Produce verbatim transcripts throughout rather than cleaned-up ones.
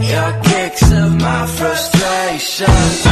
your kicks of my frustration.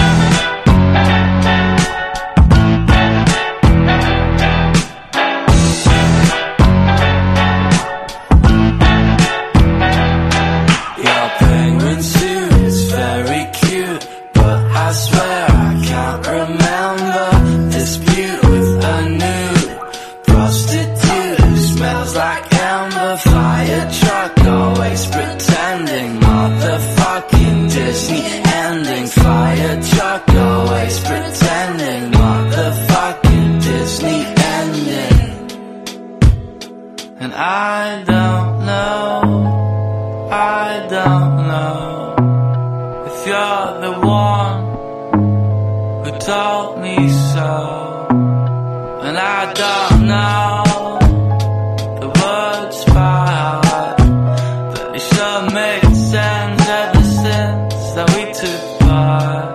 I swear I can't remember dispute with a nude prostitute who smells like amber. Fire truck always pretending, motherfucking Disney ending. Fire truck always pretending, motherfucking Disney ending. And I don't know, I don't know if you're the one who told me so. And I don't know the words by heart, but it sure made sense ever since that we took part.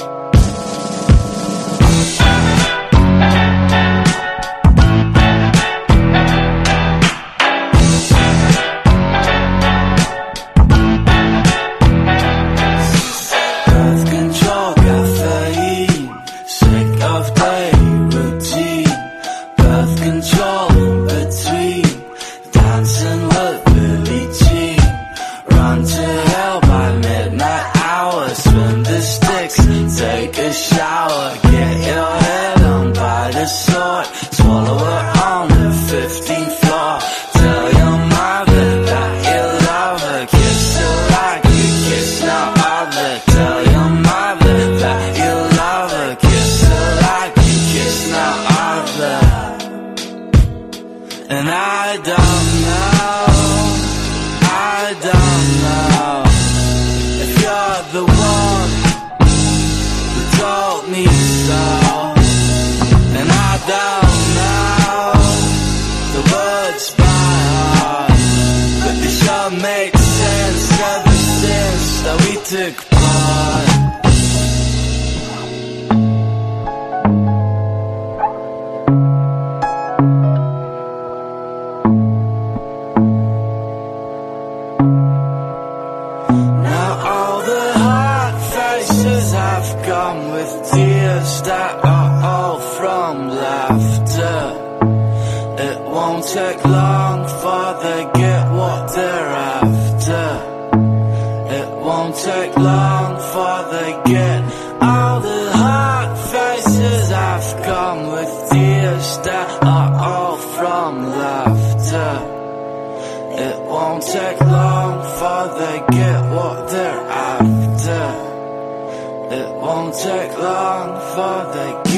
Control in between, dancing with Billie Jean. Run to hell by midnight hour, swim the sticks, take a shower. Get your head on by the sword, swallow her on the fifteenth floor. Tell your mother that you love her, kiss her like you kiss no other. Tell your mother that you love her, kiss her like you kiss no other. And I don't know, I don't know if you're the one who told me so. And I don't know the words by heart, but they sure make sense ever since that we took part. I've gone with tears that are all from laughter. It won't take long for they get what they're after. It won't take long for they get all the hard faces. I've gone with tears that are all from laughter. It won't take long for they get what they're after. It won't take long for they